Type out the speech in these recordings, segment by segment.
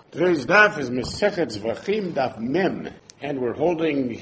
Today's daf is Mesechet Zvachim Daf Mem, and we're holding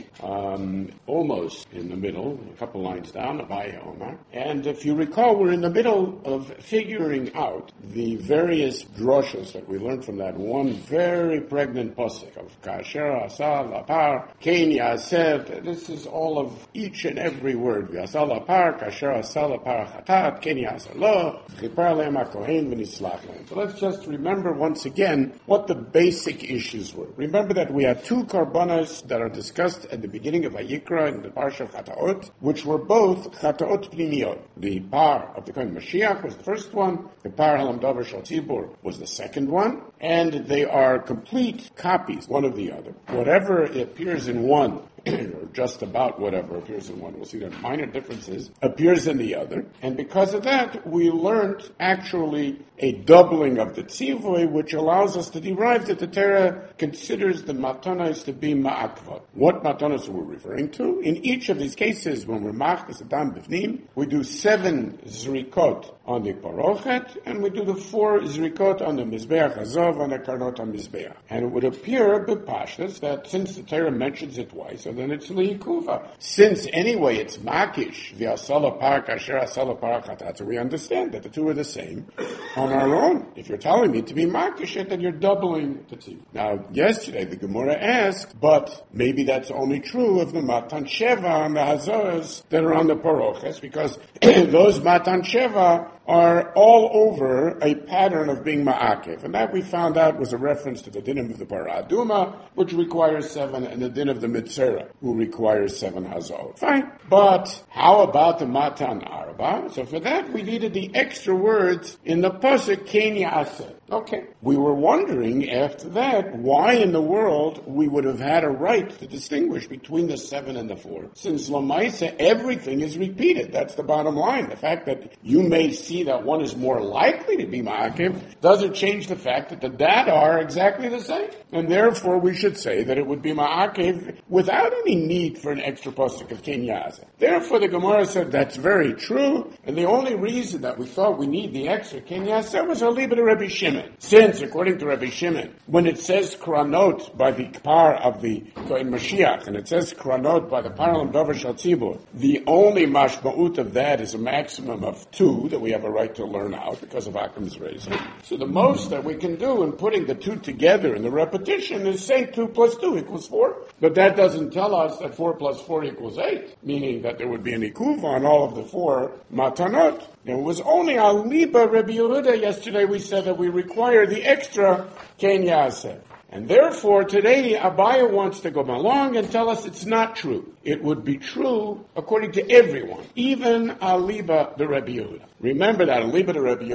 almost in the middle, a couple lines down, Abaye Omar. And if you recall, we're in the middle of figuring out the various droshas that we learned from that one very pregnant pasuk of Kasher Asal Lapar Kein Yaseh. This is all of each and every word. Asal Lapar Kasher Asal Lapar Chatat Kein Yaseh Lo Chipar Lehem HaKohen V'Nislach Lehem. So let's just remember once again what the basic issues were. Remember that we had two karbanas that are discussed at the beginning of Vayikra in the Parsha of Chataot, which were both Chataot Pnimiyot. The par of the Kohen Mashiach was the first one, the par Halam Davar Shal Tzibur was the second one, and they are complete copies, one of the other. Whatever appears in one, or just about whatever appears in one, we'll see that minor differences, appears in the other. And because of that, we learned actually a doubling of the tzivui, which allows us to derive that the Torah considers the matanos to be ma'akvat. What matanos are we referring to? In each of these cases, when we're machnas adam b'fnim, we do 7 zrikot on the parochet, and we do the 4 zrikot on the mizbeach hazov, on the karnot on mizbeach. And it would appear b'pashtas that since the Torah mentions it twice, so then it's liikuva. Since anyway it's makish, the asala parak asher asala parak chatat, so we understand that the two are the same on our own. If you're telling me to be makish it, then you're doubling the tzivui. Now, yesterday the Gemara asked, but maybe that's only true of the matan sheva and the hazoras that are on the paroches, because those matan sheva are all over a pattern of being ma'akev. And that we found out was a reference to the din of the paraduma, which requires 7, and the din of the mitzera, who requires 7 hazot. Fine. But how about the matan arba? So for that we needed the extra words in the pasuk kein yaseh. Okay. We were wondering after that why in the world we would have had a right to distinguish between the 7 and the 4. Since Lamaisa, everything is repeated. That's the bottom line. The fact that you may see that one is more likely to be ma'akiv doesn't change the fact that the data are exactly the same. And therefore we should say that it would be ma'akiv without any need for an extra pasuk of kein yaseh. Therefore the Gemara said that's very true, and the only reason that we thought we need the extra kein yaseh was a libet of Rabbi Shimon. Since, according to Rabbi Shimon, when it says kranot by the par of the Kohen Mashiach, and it says kranot by the par Halam Davar Shal Tzibur, the only mashma'ut of that is a maximum of 2 that we have a right to learn out because of Akram's razor. So the most that we can do in putting the 2 together in the repetition is say 2 plus 2 equals 4. But that doesn't tell us that 4 plus 4 equals 8, meaning that there would be an ikuv on all of the 4 matanot. It was only al liba Rabbi Yehuda yesterday we said that we require the extra kein yaseh. And therefore, today, Abaye wants to go along and tell us it's not true. It would be true according to everyone, even Aliba the Rebbe Yehuda. Remember that Aliba the Rebbe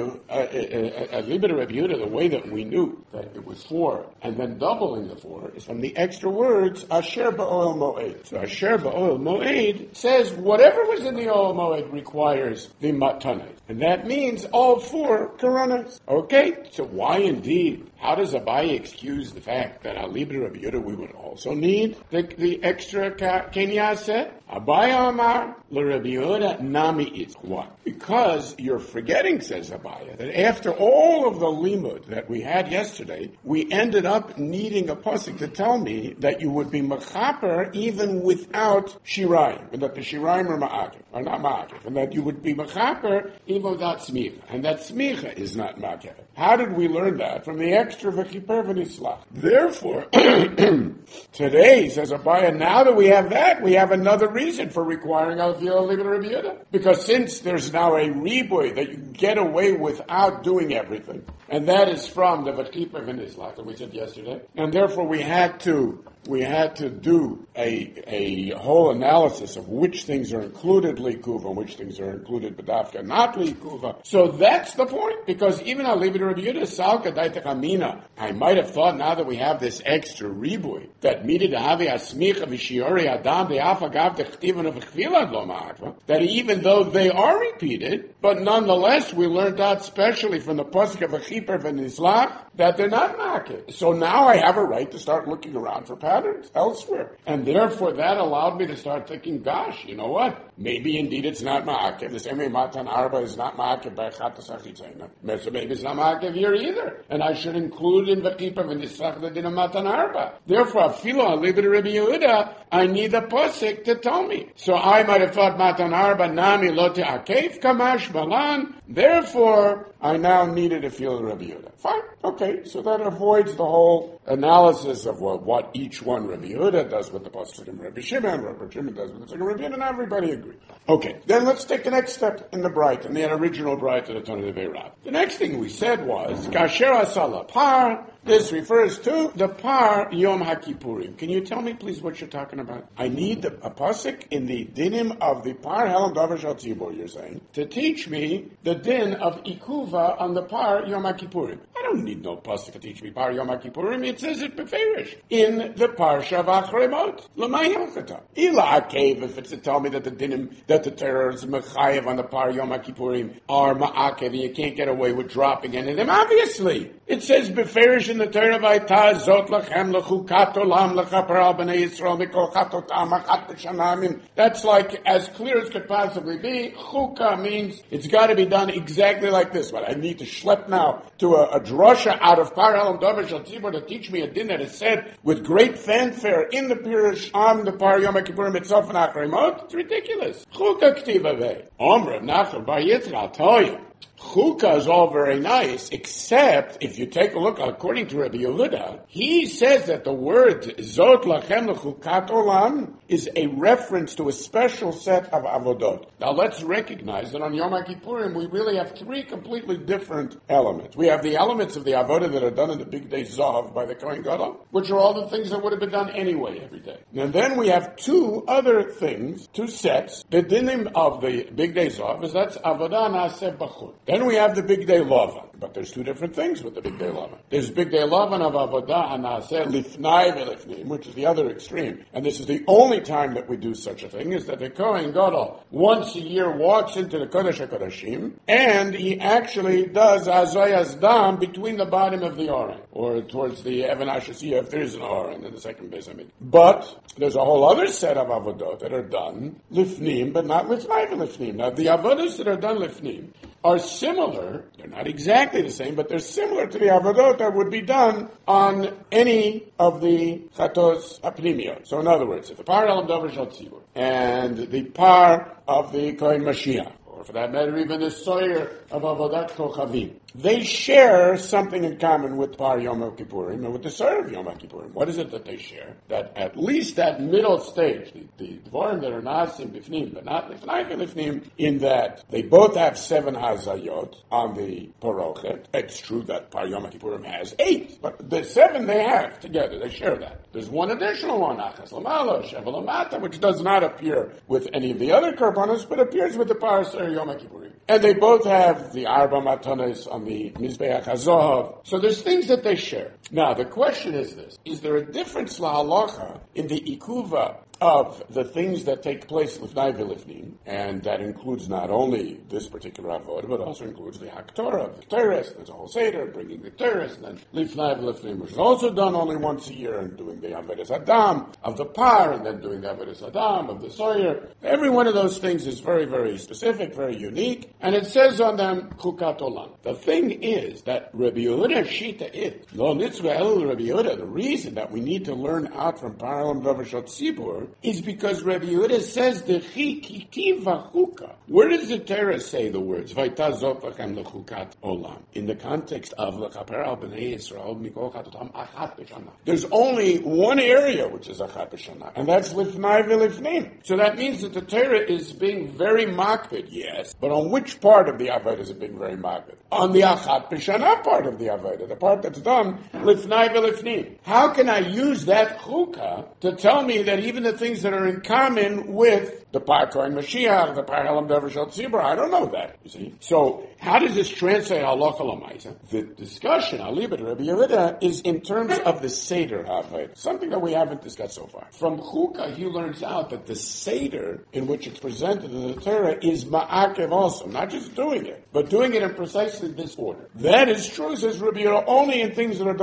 Yehuda, the way that we knew that it was 4, and then doubling the 4, is from the extra words, Asher Ba'ol Moed. So Asher Ba'ol Moed says whatever was in the Oel Moed requires the Matanah. And that means all 4 Karanas. Okay? So why indeed? How does Abaye excuse the fact that Aliba Rabbi Yehuda we would also need the extra kein yaseh? Abaye Amar Rabbi Yehuda nami is. Why? Because you're forgetting, says Abaye, that after all of the limud that we had yesterday, we ended up needing a pasuk to tell me that you would be mechaper even without shirayim, and that the shirayim are ma'akiv, or not ma'akiv, and that you would be mechaper even without smicha, and that smicha is not ma'akiv. How did we learn that? From the extra v'chiper v'nislach. Therefore, today, says Abaye, now that we have that, we have another reason for requiring al-v'yol libet Rabbi Yehuda. Because since there's now a riboy that you get away without doing everything, and that is from the v'chiper v'nislach that we said yesterday, and therefore we had to do a whole analysis of which things are included likuva and which things are included bedafka, not likuva. So that's the point, because even I'll leave it to Rabbi Yehuda, salka daitach amina. I might have thought now that we have this extra ribui, that midi dahavi asmicha v'shiori adam de'afagav dechtivan of chvilad lo ma'atva, that even though they are repeated, but nonetheless we learned out specially from the pasuk of v'chiper v'nizlach that they're not ma'akid. So now I have a right to start looking around for patterns elsewhere. And therefore that allowed me to start thinking, gosh, you know what? Maybe indeed it's not ma'akev. The same way Matan Arba is not ma'akev by Chatas Achitzena. So maybe it's not ma'akev here either. And I should include in V'kipa v'nisrach the din of Matan Arba. Therefore, Afilo Alibid Rabbi Yehuda, I need a posik to tell me. So I might have thought Matan Arba nami lo te'akev kamash balan. Therefore, I now needed a feel of Rabbi Yehuda. Fine. Okay. So that avoids the whole analysis of what each one Rabbi Yehuda does with the posik and Rabbi Shimon does with the Rabbi Yehuda, and everybody agrees. Okay. Then let's take the next step in the bright, in the original bright of the Tana Devei Rav. The next thing we said was, Kasher Asala Par. This refers to the Par Yom HaKippurim. Can you tell me, please, what you're talking about? I need a pasuk in the dinim of the Par Helam Davar Shal Tzibor, you're saying, to teach me the din of Ikuva on the Par Yom HaKippurim. I don't need no pasuk to teach me Par Yom HaKippurim. It says it beferish in the Parsha V'Achremot. L'may Yachata. Ila Akev, if it's to tell me that the dinim, that the terror is mechayev on the Par Yom HaKippurim are ma'akev, and you can't get away with dropping any of them. Obviously, it says beferish in the Torah v'ayta zot lachem lechukat olam lechaper b'nei Yisrael mikol tam achat b'shana. That's like as clear as could possibly be. Chukah means it's got to be done exactly like this. But I need to schlep now to a drasha out of Par Helam Davar Shal Tzibor to teach me a din that is said with great fanfare in the Pirush on the Par Yom HaKippurim itself in Achremot. It's ridiculous. Chukah k'tiva vei. Omer Nachal Bar Yitzchak, I'll tell you. Chukah is all very nice, except if you take a look, according to Rabbi Yehuda, he says that the word Zot Lachem Lechukat Olam is a reference to a special set of avodot. Now let's recognize that on Yom HaKippurim we really have three completely different elements. We have the elements of the avodah that are done in the Big Day Zav by the Kohen Gadol, which are all the things that would have been done anyway every day. And then we have two other things, two sets. The dinim of the Big Day Zav is that's avodah na'aseh b'chut. Then we have the Big Day Lavan. But there's two different things with the Big Day Lavan. There's Big Day Lavan of Avodah Hanaseh Lifnai V'Lifnim, which is the other extreme. And this is the only time that we do such a thing, is that the Kohen Gadol once a year walks into the Kodesh HaKodashim, and he actually does Azoyas Dam between the bottom of the Oren, or towards the Even HaShasiyah, if there is an Oren in the second base. But there's a whole other set of Avodot that are done Lifnim, but not Lifnai V'Lifnim. Now, the Avodos that are done Lifnim are similar, they're not exactly the same, but they're similar to the avodot that would be done on any of the chatos apnimiyot. So in other words, if the Par Helam Davar Shal Tzibor and the Par of the Kohen Mashiach, or for that matter even the Soyer of Avodat Kochavim, they share something in common with Par Yom HaKippurim and with the Soyer of Yom HaKippurim. What is it that they share? That at least that middle stage, the Dvorim that are Na'asim Bifnim, but not Lifnai V'Lifnim, in that they both have 7 Hazayot on the Parochet. It's true that Par Yom HaKippurim has 8, but the 7 they have together, they share that. There's one additional one, Achas Lamalo, Shevel Lamata, which does not appear with any of the other Karbanos, but appears with the Par Soyer Yom HaKippurim. And they both have the Arba Matanes on the Mizbeach HaZohav. So there's things that they share. Now, the question is this. Is there a difference, la'alacha, in the Ikuva of the things that take place Lifnai V'Lifnim, and that includes not only this particular avodah, but also includes the Haktorah of the Teres, there's a whole Seder, bringing the Teres, and then Lifnai V'Lifnim, which is also done only once a year, and doing the Avodas Adam of the Par, and then doing the Avodas Adam of the Soyer. Every one of those things is very, very specific, very unique, and it says on them, Chukat Olam. The thing is that Rabbi Yehuda Shita is, Lo Nitzvah El Rabbi Yehuda, the reason that we need to learn out from Par Helam Davar Shal Tzibor is because Rabbi Yehuda says the Chikiva Chuka. Where does the Torah say the words Vayta Zot Lachem Lechukat Olam? In the context of Lechaper al Bnei Yisrael Mikol Chatotam Achat B'Shana. There's only one area which is Achat B'Shana, and that's Lifnai V'Lifnim. So that means that the Torah is being very makpid, yes, but on which part of the Avodah is it being very makpid? On the Achat B'Shana part of the Avodah, the part that's done Lifnai V'Lifnim. How can I use that Chuka to tell me that even the things that are in common with the Par Kohen Mashiach, the Par Helam Davar Shal Tzibor, I don't know that, you see. So, how does this translate halacha l'maisa? The discussion, I'll leave it to Rabbi Yehuda, is in terms of the Seder Avodah, something that we haven't discussed so far. From Chukah, he learns out that the Seder in which it's presented in the Torah is ma'akev also, not just doing it, but doing it in precisely this order. That is true, says Rabbi Yehuda, only in things that are done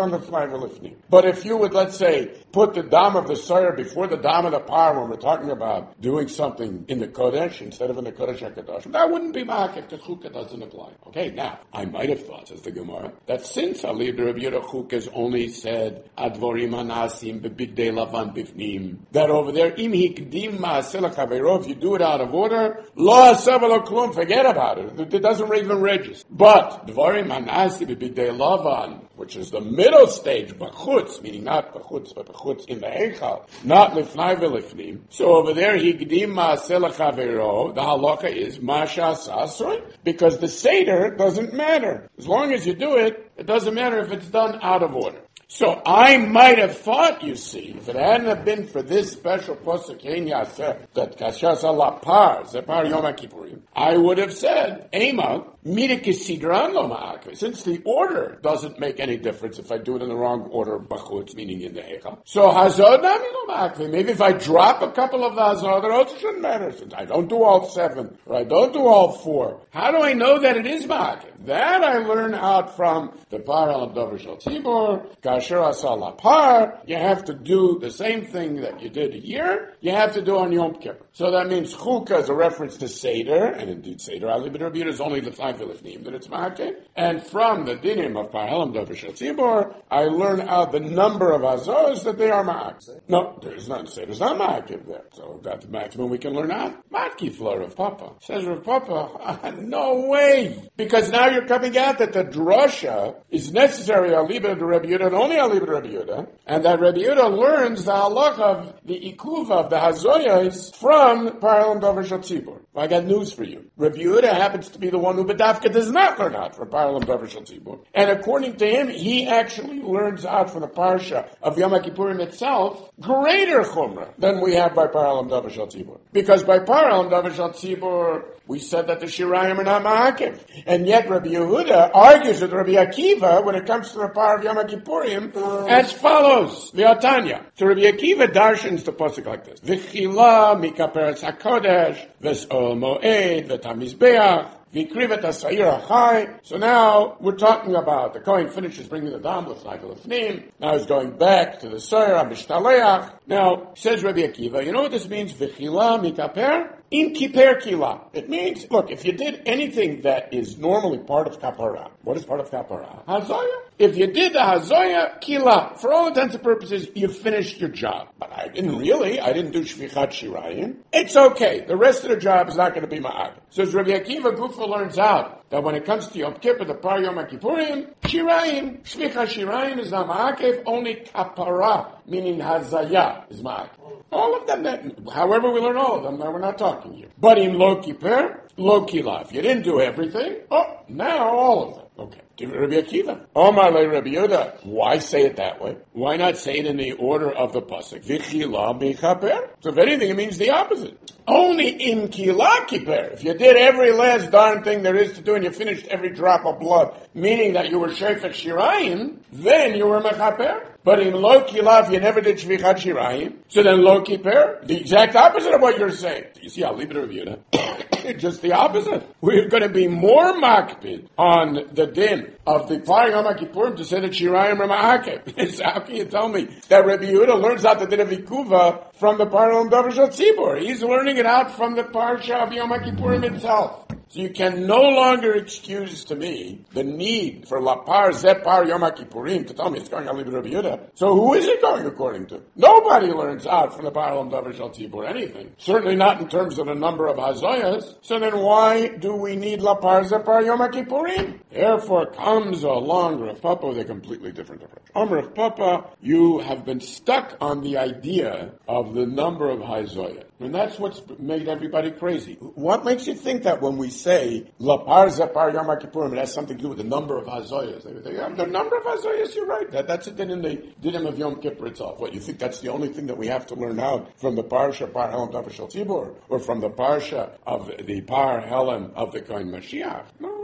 lefnai v'lifnim. But if you would, let's say, put the dam of the soyer before the dam of the par when we're talking about doing something in the Kodesh instead of in the Kodesh HaKadosh, that wouldn't be ma'akev because chukah doesn't apply. Okay, now, I might have thought, says the Gemara, that since Ali Rabbi Yehuda chukah has only said advorim anasim bebigdei lavan bifnim, that over there, im hikdim ma'aseh l'chaveiro, if you do it out of order, lo aseh v'lo klum, forget about it. It doesn't even register. But dvorim anasim bebigdei lavan, which is the middle stage, b'chutz, meaning not b'chutz, but b'chutz in the heichal, not lifnai v'lifnim. So over there, hikdim ma'aseh l'chaveiro, the halacha is masha sasroi, because the seder doesn't matter. As long as you do it, it doesn't matter if it's done out of order. So I might have thought, you see, if it hadn't have been for this special posuk hein yaseh, that kashas ala par, zepar yom kippurim, I would have said, Ema, mita kisidran lo ma'akev. Since the order doesn't make any difference if I do it in the wrong order, b'chutz, meaning in the heichal. So hazod nami lo ma'akev. Maybe if I drop a couple of the hazod, it also shouldn't matter, since I don't do all 7, or I don't do all 4. How do I know that it is ma'akev? That I learn out from the par al dover shel tzibor, kasher asal par. You have to do the same thing that you did here, you have to do on Yom Kippur. So that means chukah is a reference to Seder, and indeed Seder Ali ben Rabbi Yehuda is only the 5 v'lifnim that it's ma'akev. And from the dinim of par helam dover shel tzibor, I learn out the number of azos that they are ma'akev. No, there's not Seder's not ma'akev there. So that's the maximum we can learn out. Matkif lo Rav Papa. Says Rav Papa, no way. Because now you're coming out that the drasha is necessary aliba to Rabbi Yehuda and only aliba to Rabbi Yehuda, and that Rabbi Yehuda learns the halacha of the ikuva of the hazoyas from Paral Dover Shel Tzibor. I got news for you. Rabbi Yehuda happens to be the one who Bedavka does not learn out from Paral Dover Shel Tzibor, and according to him, he actually learns out from the parsha of Yom Kippurim itself greater chumrah than we have by Paral Dover Shel Tzibor. Because by Paral Dover Shel Tzibor, we said that the Shirayim are not ma'akev. And yet Rabbi Yehuda argues with Rabbi Akiva when it comes to the power of Yom Kippurim as follows. V'atanya. So Rabbi Akiva darshans the pasuk like this. V'chila mikaperetz hakodesh, v's'ol mo'ed, v'tamizbeach, v'krivet ha'sa'ir ha'chai. So now we're talking about the Kohen finishes bringing the dam, l'fnai v'lifnim. Now he's going back to the Sa'ir ha'mishtaleach. Now, says Rabbi Akiva, you know what this means? V'chila mikaper? In kiper kila. It means, look, if you did anything that is normally part of kapara, what is part of kapara? Hazoya. If you did the hazoya, kila. For all intents and purposes, you finished your job. But I didn't do shvichat shirayim. It's okay. The rest of the job is not going to be ma'akev. So as Rabbi Akiva Gufa learns out that when it comes to Yom Kippur, the par Yom Kippurim, shirayim, shvichat shirayim is not ma'akev, only kapara, meaning hazaya, is ma'akev. All of them, however we learn all of them, now we're not talking here. But in lo kiper, lo kila. If you didn't do everything, now all of them. Okay. Rabbi Akiva. Omar le Rabbi Yehuda. Why say it that way? Why not say it in the order of the pasuk? V'chila michaper. So if anything, it means the opposite. Only in kila kiper. If you did every last darn thing there is to do and you finished every drop of blood, meaning that you were shefech shirayim, then you were mechaper. But in lo kila, if you never did shvichat shirayim, so then lo kiper, the exact opposite of what you're saying. You see, I'll leave it to Rabbi Yehuda. Just the opposite. We're going to be more makpid on the din of the Par Yom Kippurim to say that Shirayim are ma'akev. So how can you tell me that Rabbi Yehuda learns out the din of Ikuva from the Par Yom Dover Shel Tzibor? He's learning it out from the Parsha of Yom Kippurim itself. So you can no longer excuse to me the need for Lapar Zepar Yom Kippurim to tell me it's going on Rabbi Yehuda. So who is it going according to? Nobody learns out from the Par Yom Dover Shel Tzibor anything. Certainly not in terms of the number of Hazoyas. So then why do we need Lapar Zepar Yom Kippurim? Therefore comes along Rav Papa with a completely different approach. Rav Papa, you have been stuck on the idea of the number of Hazoyas. And that's what's made everybody crazy. What makes you think that when we say Lapar Zepar Yom Kippurim, it has something to do with the number of Hazoyas? The number of Hazoyas, you're right. That's it in the Dinim of Yom Kippur itself. What, you think that's the only thing that we have to learn out from the Parsha Par Helam Dover Shel Tzibor, or from the Parsha of the Par Helam of the Kohen Mashiach? No.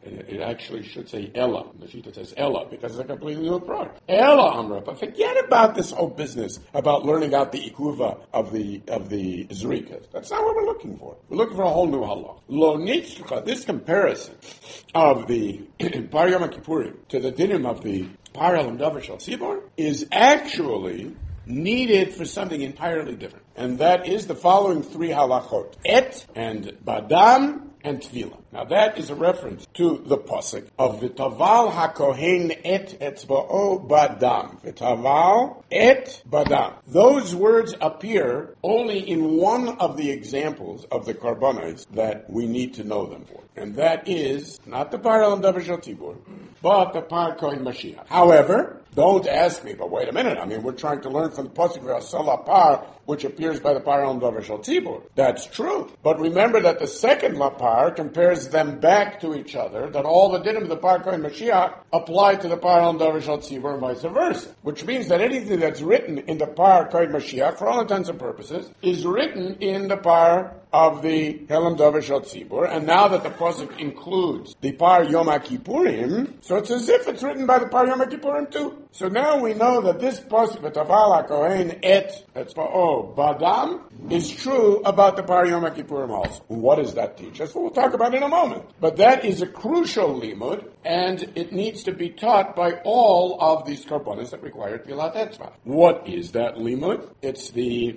It actually should say Ella. The Shita says Ella because it's a completely new product. Ella Amra, but forget about this whole business about learning out the ikuva of the zrikas. That's not what we're looking for. We're looking for a whole new halach. Lo nitzcha, this comparison of the Par Yom Kippurim to the dinim of the Par Elam Davar Shel Tzibor is actually needed for something entirely different. And that is the following three halachot. Et and badam and tefillah. Now that is a reference to the pasuk of V'taval hakohen et etzba'o badam. V'taval et badam. Those words appear only in one of the examples of the karbanos that we need to know them for. And that is not the Par Elam Davar Shel Tzibor, but the Par Kohen Mashiach. However, don't ask me, but wait a minute. I mean, we're trying to learn from the pasuk V'aseh Par, which appears by the Par Elam Davar Shel Tzibor. That's true. But remember that the second lapar compares them back to each other, that all the dinim of the Par Kohen Mashiach apply to the Par Elam Davar Shel Tzibor and vice versa. Which means that anything that's written in the Par Kohen Mashiach, for all intents and purposes, is written in the Par of the Elam Davar Shel Tzibor, and now that the pasuk includes the Par Yom Kippurim, so it's as if it's written by the Par Yom Kippurim too. So now we know that this pasuk V'taval hakohen et etzba'o badam is true about the Par Yom Kippurim also. What does that teach us? Well, we'll talk about it in a moment. But that is a crucial limud, and it needs to be taught by all of these karbonos that require tefillat etzvah. What is that limud? It's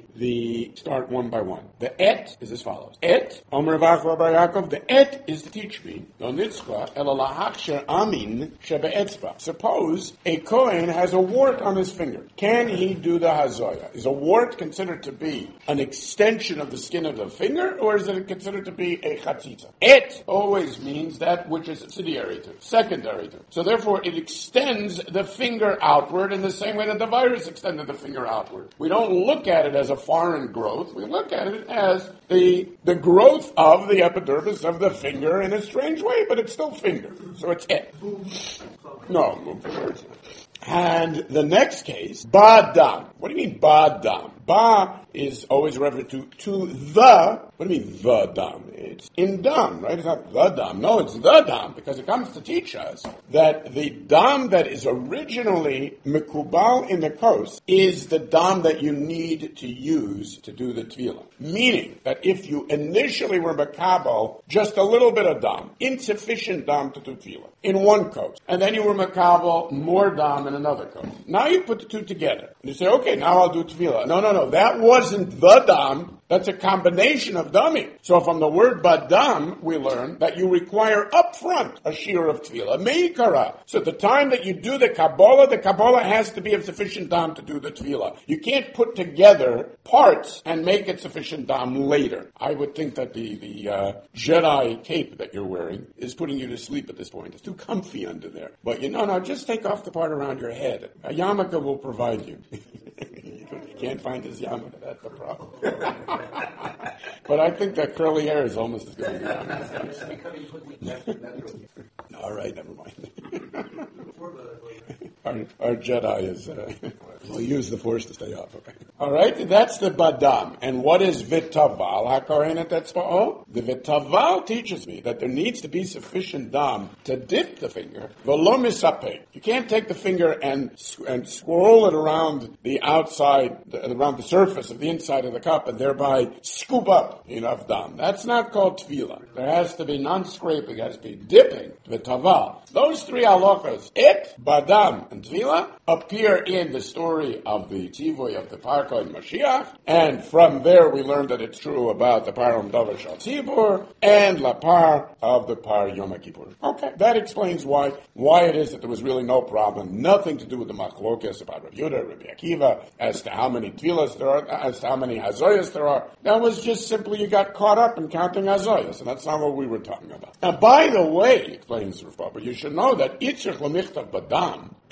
the start one by one. The et is as follows. Et, Omer Vachva Bar Yaakov, the et is to teach me, no nitzcha, ela lahachsher amin shebe'etzvah. Suppose a Kohen has a wart on his finger. Can he do the hazoya? Is a wart considered to be an extension of the skin of the finger, or is it considered to be a chatzitza? Et always means that which is subsidiary to, secondary to. So therefore it extends the finger outward in the same way that the virus extended the finger outward. We don't look at it as a foreign growth. We look at it as the growth of the epidermis of the finger in a strange way, but it's still finger. So it's et. No, for sure it's not. And the next case, badam. What do you mean badam? Ba is always referred to the, what do you mean the dam? It's in dam, right? It's not the dam. No, it's the dam, because it comes to teach us that the dam that is originally mikubal in the coast is the dam that you need to use to do the tefillah. Meaning that if you initially were makabel just a little bit of dam, insufficient dam to do tefillah, in one coast, and then you were makabel more dam in another coast. Now you put the two together, and you say, okay, now I'll do tefillah. No, that wasn't the dam. That's a combination of damim. So from the word badam, we learn that you require up front a shear of tefillah, meikara. So at the time that you do the Kabbalah has to be of sufficient dam to do the tefillah. You can't put together parts and make it sufficient dam later. I would think that the Jedi cape that you're wearing is putting you to sleep at this point. It's too comfy under there. But just take off the part around your head. A yarmulke will provide you. You can't find his yarmulke, that's the problem. But I think that curly hair is almost as good as yarmulke. All right, never mind. Our Jedi is, we'll use the Force to stay up, okay? All right, that's the badam. And what is v'taval hakohenet etzba'o? The v'taval teaches me that there needs to be sufficient dam to dip the finger. V'lo misapek. You can't take the finger and swirl it around the outside, around the surface of the inside of the cup, and thereby scoop up enough dam. That's not called tefillah. There has to be non-scraping, it has to be dipping, v'taval. Those three halachas, et, badam, and tefillah, appear in the story of the Tzivoy of the Par Kohen Mashiach, and from there we learn that it's true about the Par Elam Davar Shel Tzibor and La Par of the Par Yom Kippur. Okay, that explains why it is that there was really no problem, nothing to do with the machlokes about Rabbi Yehuda, Rabbi Akiva, as to how many tefillahs there are, as to how many hazoyas there are. That was just simply you got caught up in counting hazoyas, and that's not what we were talking about. Now, by the way, explains Rav Papa, you should know that Yitzchak L'michtav Badam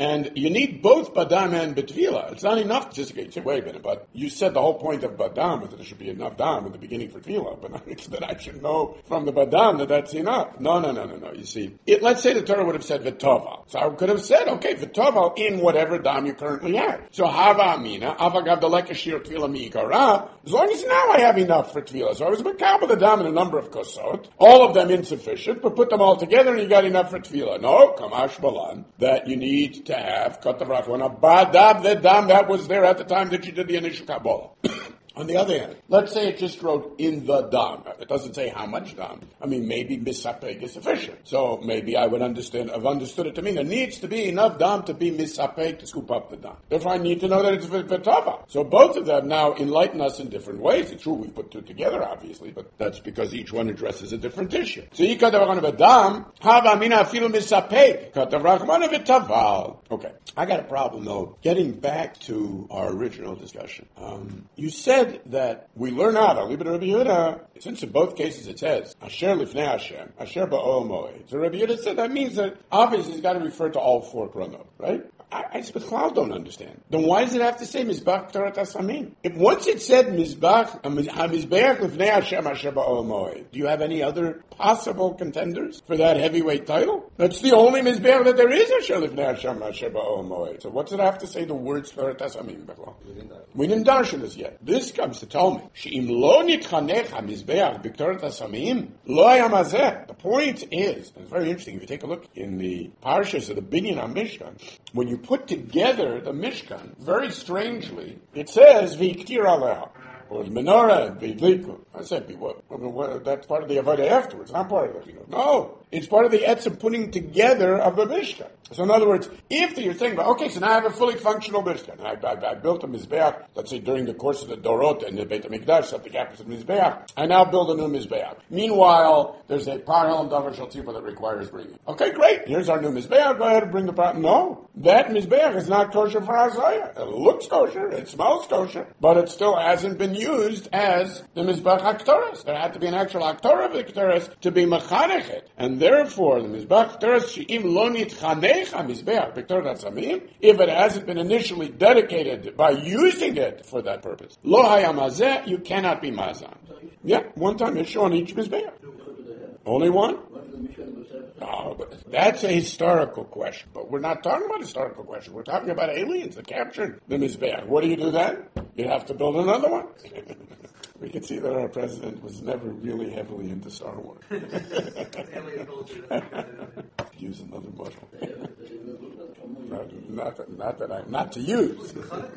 And you need both badam and betvila. It's not enough to just say, wait a minute, but you said the whole point of badam is that there should be enough dam in the beginning for tvila, but not that I should know from the badam that that's enough. No. You see, let's say the Torah would have said v'toval. So I could have said, okay, v'toval in whatever dam you currently have. So hava amina, avagav deleka shir tvila mi'ikara, as long as now I have enough for tvila. So I was makabel the dam in a number of kosot, all of them insufficient, but put them all together and you got enough for tvila. No, kamash balan, that you need to have katavrach when a badab the dam that was there at the time that you did the initial kabbalah. On the other hand, let's say it just wrote in the dam. It doesn't say how much dam. I mean, maybe misapeg is sufficient. So maybe I would have understood it to mean there needs to be enough dam to be misapeg to scoop up the dam. Therefore, I need to know that it's v'tava. So both of them now enlighten us in different ways. It's true we put two together, obviously, but that's because each one addresses a different issue. So yikadavrach v'dam, hava amina afilu misapeg, kadavrach v'taval. Okay, I got a problem though. Getting back to our original discussion, you said that we learn out, I'll leave it to Rabbi Yehuda, since in both cases it says, Asher lifnei Hashem, Asher ba'ol moed. So Rabbi Yehuda said that means that obviously it's got to refer to all four chronos, right? I Bechlal don't understand. Then why does it have to say Mizbach Torah Tasamim? If once it said Mizbach, Mizbeach Lifnei Hashem Asher Ba'ol Moed, do you have any other possible contenders for that heavyweight title? That's the only Mizbeach that there is, Asher Lifnei Hashem Asher Ba'ol Moed. So what's it have to say the words Torah Tasamim, Bechlal? We didn't darshan this yet. This comes to tell me, She'im lo nitchanech ha-Mizbeach b'Torah Tasamim, lo hayamazeh. The point is, it's very interesting, if you take a look in the parshas of the Binyan HaMishkan, when you put together the Mishkan, very strangely, it says, V'iktir aleha, or menorah, v'idliku. I said, what? That's part of the Avodah afterwards, not part of it. No, it's part of the etzem putting together of the Mishkan. So in other words, if you're thinking about, okay, so now I have a fully functional Mishkan. I built a Mizbeach, let's say during the course of the Dorot and the Beit HaMikdash, something happens to Mizbeach, I now build a new Mizbeach. Meanwhile, there's a Par Helam Davar Shel Tzibah that requires bringing. Okay, great, here's our new Mizbeach, go ahead and bring the Par. No, that Mizbeach is not kosher for Hazaya. It looks kosher, it smells kosher, but it still hasn't been used as the Mizbeach HaKtoras. There had to be an actual HaKtorah of the Ktoras to be Mechanechet. And therefore, the Mizbeach HaKtoras, She'im lo nitchanech ha-Mizbeach b'Torah Tasamim, if it hasn't been initially dedicated by using it for that purpose. Lo hayamazeh, you cannot be mazan. Yeah, one time issue on each Mizbeach. Only one? No, but that's a historical question. But we're not talking about a historical question. We're talking about aliens that captured the Mizbeach. What do you do then? You have to build another one. We can see that our president was never really heavily into Star Wars. Use another model. Not to use.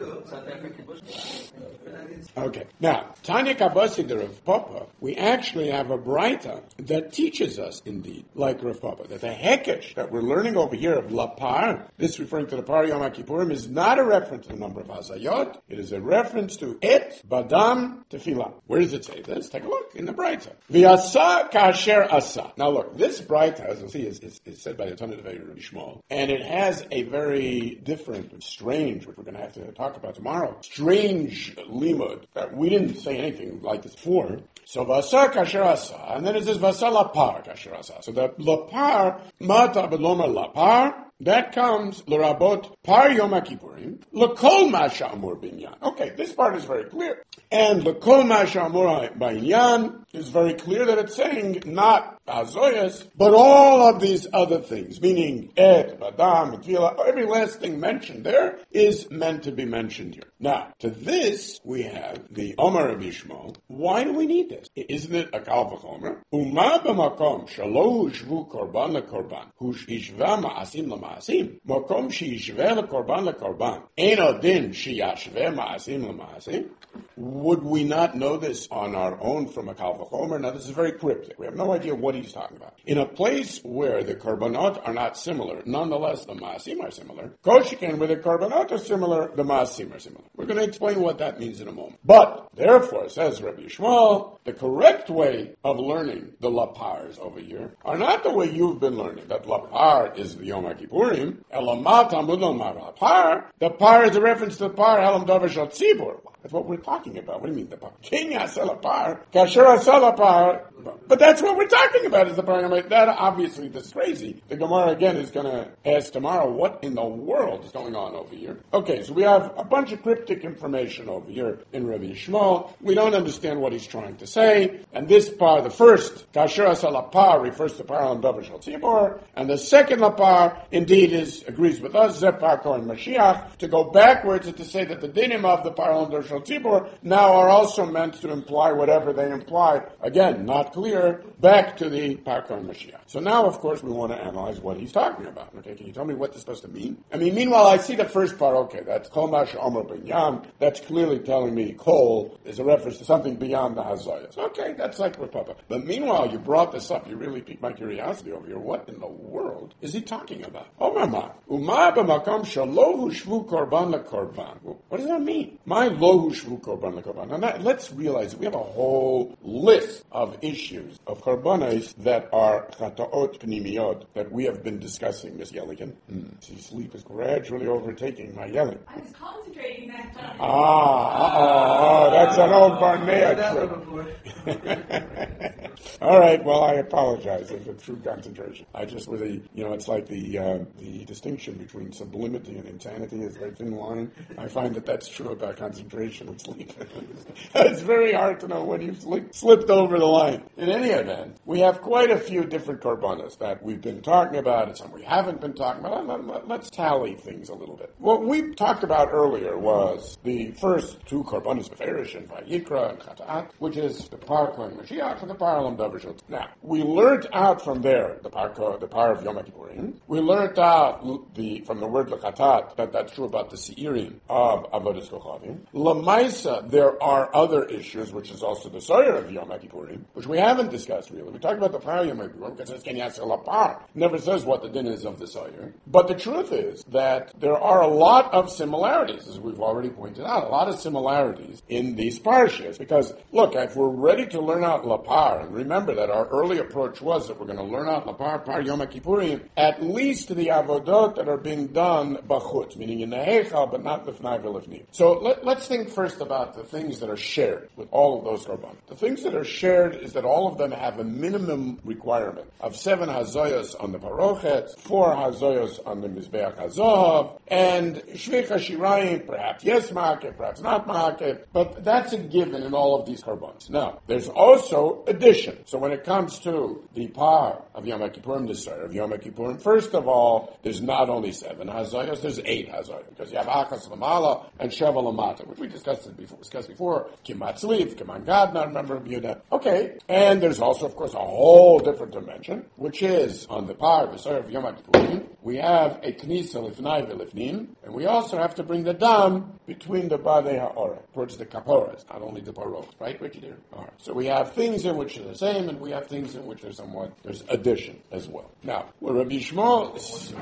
Okay. Now, Tanya Kabasi, the Rav Papa, we actually have a Braita that teaches us, indeed, like Rav Papa, that the Hekesh that we're learning over here of Lapar, this referring to the Par Yom HaKippurim, is not a reference to the number of Hazayot. It is a reference to Et Badam Tefillah. Where does it say this? Take a look in the Braita. V'yasa kasher asa. Now look, this Braita, as you'll see, is said by the Tanna Devei Rabbi Shmuel, and it has a very different, strange, which we're going to have to talk about tomorrow, strange limud that we didn't say anything like this before. So v'asa kasher asa, and then it says v'asa lapar kasher asa. So the lapar, mata b'lomar lapar, that comes l'rabot par Yom HaKippurim, l'kol ma she'amur binyan. Okay, this part is very clear. And l'kol ma she'amur binyan is very clear that it's saying not Azoyas, but all of these other things, meaning Et, Badam, Tvila, every last thing mentioned there is meant to be mentioned here. Now, to this, we have the Omer of Ishmael. Why do we need this? Isn't it a Kal V'chomer? Uma b'makom shelo hushvu korban lekorban, hushva ma'asim lema'asim, makom she'yishveh lekorban lekorban, eno din she'yashveh ma'asim lema'asim. Would we not know this on our own from a Kal V'chomer? Now, this is very cryptic. We have no idea what he's talking about. In a place where the korbanot are not similar, nonetheless the maasim are similar. Koshikin, where the korbanot are similar, the maasim are similar. We're going to explain what that means in a moment. But, therefore, says Rabbi Yishmael, the correct way of learning the lapars over here are not the way you've been learning, that lapar is the Yom HaKippurim, elamat amud lomar lapar, the par is a reference to the par, helam davar shel tzibur. That's what we're talking about. What do you mean the par? King Yasel Par, Kasher Asel Par. But that's what we're talking about is the par. That obviously is crazy. The Gemara again is going to ask tomorrow, what in the world is going on over here? Okay, so we have a bunch of cryptic information over here in Rabbi Yishmael. We don't understand what he's trying to say. And this par, the first, Kasher Asel Par, refers to Par on Davar Shel Tzibor. And the second Lapar, indeed, agrees with us, Zepar Kohen Mashiach, to go backwards and to say that the dinim of the Par on Davar Shel Tzibor now are also meant to imply whatever they imply. Again, not clear, back to the Par Kohen Mashiach. So now, of course, we want to analyze what he's talking about. Okay, can you tell me what this is supposed to mean? I mean, meanwhile, I see the first part, okay, that's Kol Mash Omer Ben Yam, that's clearly telling me Kol is a reference to something beyond the Hazayas. Okay, that's like Rapapa. But meanwhile, you brought this up, you really piqued my curiosity over here. What in the world is he talking about? What does that mean? My lohu shvu korban lekorban. Now let's realize that we have a whole list of issues of korbanos that are chataot pnimiyot that we have been discussing, Miss Yelligan. See, sleep is gradually overtaking my yelling. I was concentrating that time. That's an old Barnea trick. All right, well, I apologize if it's true concentration. I just really, it's like the distinction between sublimity and insanity is a very thin line. I find that that's true about concentration and sleep. It's very hard to know when you've slipped over the line. In any event, we have quite a few different korbanos that we've been talking about and some we haven't been talking about. Let's tally things a little bit. What we talked about earlier was the first two korbanos, Beferish and Vayikra and Chata'at, which is the Par Kohen Mashiach and the Par Olam Davar Shel Tzibor. Now, we learned out from there the par of Yom Kippurim. We learned out from the word L'chatat that's true about the Seirim of Avodas Kochavim. L'maisa, there are other issues, which is also the Soyer of Yom Kippurim, which we haven't discussed really. We talked about the Par Yom Kippurim because it says Ken Yasel Lapar. Never says what the din is of the Soyer. But the truth is that there are a lot of similarities, as we've already pointed out, a lot of similarities in these parshas. Because, look, if we're ready to learn out Lapar, and remember that our early approach was that we're going to learn out Lapar, Par Yom Kippurim, at least the avodot that are being done bachutz, meaning in the heichal, but not lifnai v'lifnim. So let's think first about the things that are shared with all of those korban. The things that are shared is that all of them have a minimum requirement of 7 hazoyos on the parochet, 4 hazoyos on the mizbeach hazav, and shvich hashirayim, perhaps yes ma'akev, perhaps not ma'akev, but that's a given in all of these korbans. Now, there's also addition. So when it comes to the par of Yom Kippurim, the Soyer of Yom Kippurim, first of all, there's not only 7 hazayos, there's 8 hazayos, because you have achas lamala and sheva lamata, which we discussed before, kimat tzliv, kiman gadna, remember Yehuda. Okay, and there's also, of course, a whole different dimension, which is on the par of the Soyer of Yom Kippurim, we have a knisa lifnai v'lifnim, and we also have to bring the dam between the badei ha'ora, towards the kaporas, not only the parot, right, Ricky dear? All right. So we have things in which are the same, and we have things in which there's addition as well. Now, where Rabbi Yishmael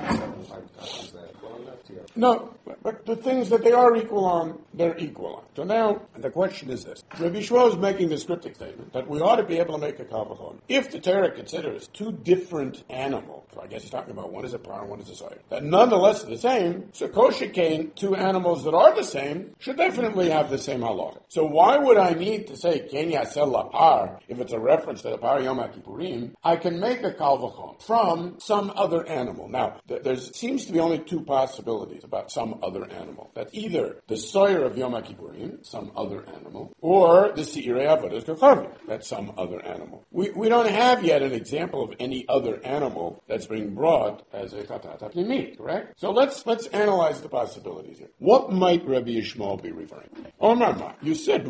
no, but the things that they are equal on, they're equal on. So now, the question is this. Rabbi Yishmael is making this cryptic statement that we ought to be able to make a kavachon. If the Torah considers 2 different animals, so I guess he's talking about one is a par and one is a soyer, that nonetheless are the same, so koshikain, 2 animals that are the same, should definitely have the same halacha. So why would I need to say ken yasel lapar if it's a reference to the par Yom Kippurim? I can make a kavachon from some other animal. Now, there seems to be only 2 possibilities about some other animal. That's either the Soyer of Yom Kippurim, some other animal, or the Seirei Avodas Kochavim, that's some other animal. We don't have yet an example of any other animal that's being brought as a Chatat HaPnimi, correct? So let's analyze the possibilities here. What might Rabbi Yishmael be referring to? Omar Ma, you said,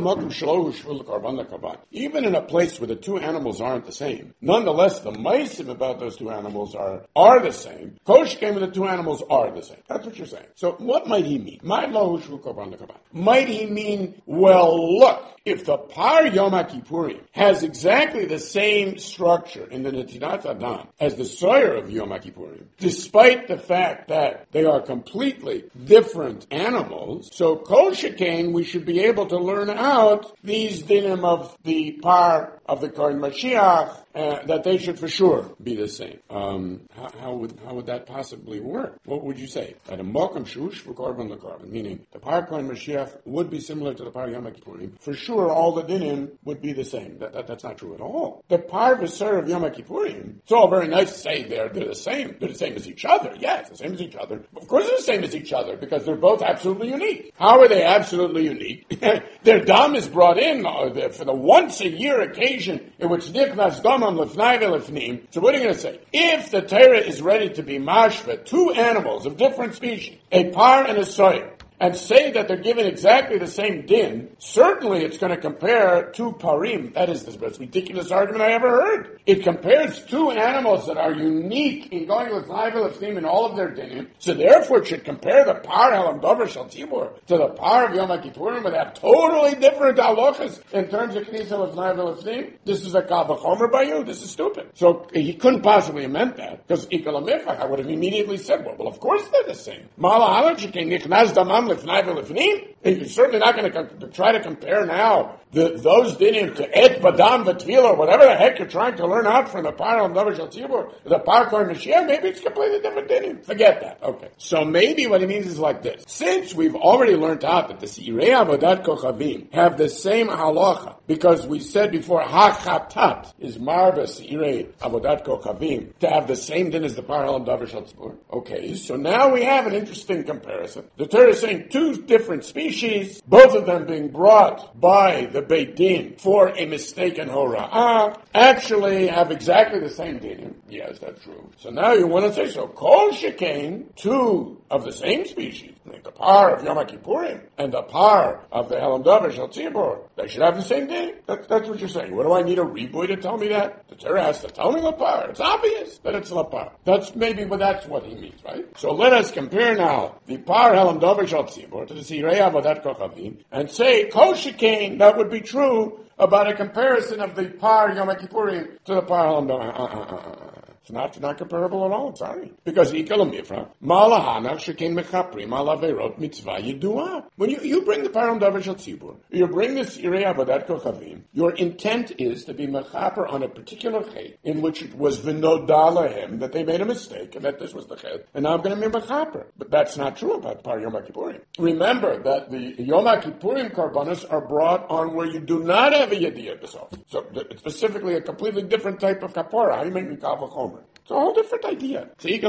even in a place where the 2 animals aren't the same, nonetheless, the maisim about those 2 animals are the same. Kosh came and the 2 animals are the same. That's what you're saying. So what might he mean? Might he mean, well, look, if the Par Yom Kippurim has exactly the same structure in the Netilat Adam as the Soyer of Yom Kippurim, despite the fact that they are completely different animals, so Kol Shekain, we should be able to learn out these dinim of the Par of the Kohen Mashiach, that they should for sure be the same. How would that possibly work? What would you say? That a Mokum Shush for Korban LeKorban, meaning the Par Kohen Mashiach would be similar to the Par Yom Kippurim. For sure, all the dinim would be the same. That's not true at all. The Par V'Ser of Yom Kippurim, it's all very nice to say they're the same. They're the same as each other. Yes, the same as each other. Of course they're the same as each other because they're both absolutely unique. How are they absolutely unique? Their dam is brought in for the once-a-year occasion in which Nichnas Damam Lefnai V'Lefnim. So what are you going to say? If the Torah is ready to be mashva, two animals of different species, a par and a soyer, and say that they're given exactly the same din, certainly it's going to compare two parim. That is the most ridiculous argument I ever heard. It compares two animals that are unique in going with Lefnim in all of their dinim, so therefore it should compare the par Helam Dover Shel Tzibur to the par of Yom Kippurim, but have totally different halachas in terms of Knisa Lefnim. This is a Kal V'chomer by you. This is stupid. So he couldn't possibly have meant that, because Ikal HaMifach, I would have immediately said, well, of course they're the same. You're certainly not going to try to compare now those dinim to Et Badam V'Tvila, whatever the heck you're trying to learn out from the Par Helam Dover Shel Tzibur, the Par Kohen Mashiach. Maybe it's completely different dinim. Forget that. Okay. So maybe what he means is like this. Since we've already learned out that the Seirei Avodat Kochavim have the same halacha, because we said before, Ha-Chatat is Marba Seirei Avodat Kochavim, to have the same din as the Par Helam Dover Shel Tzibur. Okay, so now we have an interesting comparison. The Torah is saying two different species, both of them being brought by the Beit Din for a mistaken hora'ah, actually have exactly the same dinim. Yes, that's true. So now you want to say, so Kol Shekain, two of the same species, like the par of Yom Kippurim and the par of the Helam Dover Shel Tzibur, they should have the same din. That's what you're saying. What do I need a reboy to tell me that? The Torah has to tell me lapar. It's obvious that it's lapar. That's what he means, right? So let us compare now the par Helam Dover Shel Tzibur to the Seirei Avodat Kochavim and say Kol Shekain, that would be true about a comparison of the par Yom Kippurim to the par Helam Dover. It's not comparable at all. I'm sorry. Because Ikal HaMifra, Malahana, Shekin Mechapri, Malaverot, Mitzvah, Yidua. When you bring the Par Helam Dover Shel Tzibur, you bring this Seirei Avodat Kochavim, your intent is to be Mechaper on a particular chet, in which it was V'noda Lahem, that they made a mistake, and that this was the chet, and now I'm going to be Mechaper. But that's not true about Par Yom Kippurim. Remember that the Yom Kippurim Karbanos are brought on where you do not have a Yediyah B'sof. So it's specifically a completely different type of Kapora. How do you make me Kal V'chomer? It's a whole different idea.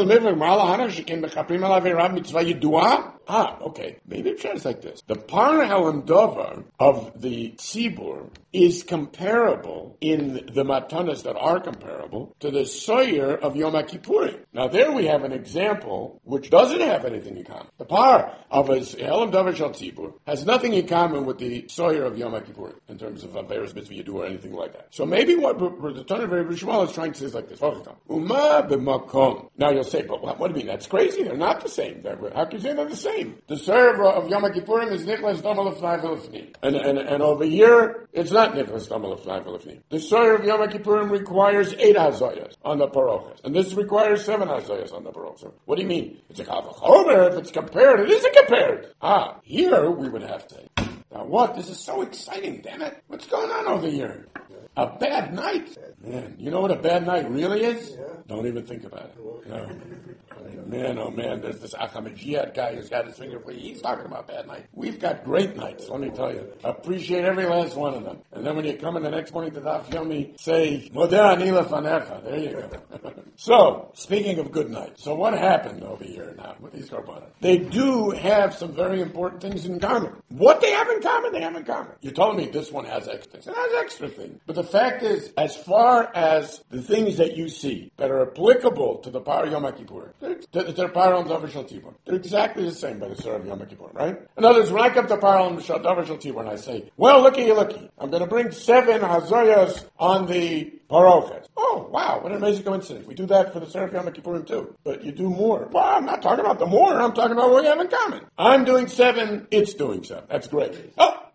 Okay. Maybe it says like this. The Par Helam Dover of the Tzibur is comparable in the matanas that are comparable to the Soyer of Yom Kippurim. Now there we have an example which doesn't have anything in common. The Par of a Helam Dover Shel Tzibur has nothing in common with the Soyer of Yom Kippurim in terms of Averos Mitzvah Yadu or anything like that. So maybe what the Tanna of Rabbi Shmuel is trying to say is like this. Now you'll say, but what do you mean? That's crazy. They're not the same. How can you say they're the same? The Soyer of Yom Kippurim is Nichlas Damam Lefnai V'Lefnim. And over here, it's not Nichlas Damam Lefnai V'Lefnim. The Soyer of Yom Kippurim requires 8 hazoyas on the parochas. And this requires 7 hazoyas on the parochas. What do you mean? It's a Kal V'chomer. If it's compared, it isn't compared. Here we would have to say, now what? This is so exciting, damn it. What's going on over here? A bad night. Man, you know what a bad night really is? Yeah. Don't even think about it. No. Man, oh man, there's this Ahmadiyad guy who's got his finger free. He's talking about bad night. We've got great nights, let me tell you. Appreciate every last one of them. And then when you come in the next morning to Daf Yomi, say, Modeh ani lefanecha. There you go. So, speaking of good nights, so what happened over here now with these Karbanos? They do have some very important things in common. What they have in common, they have in common. You're telling me this one has extra things. It has extra things. But the fact is, as far as the things that you see that are applicable to the Par Yom Kippur, they're Par Helam Dover Shel Tzibur. They're exactly the same by the Soyer of Yom Kippur, right? In other words, when I come to Par Helam Dover Shel Tzibur and I say, well, looky, I'm going to bring 7 hazoyas on the parochas. Oh, wow, what an amazing coincidence. We do that for the Soyer of Yom Kippurim too. But you do more. Well, I'm not talking about the more. I'm talking about what we have in common. I'm doing 7. It's doing 7. That's great. Oh,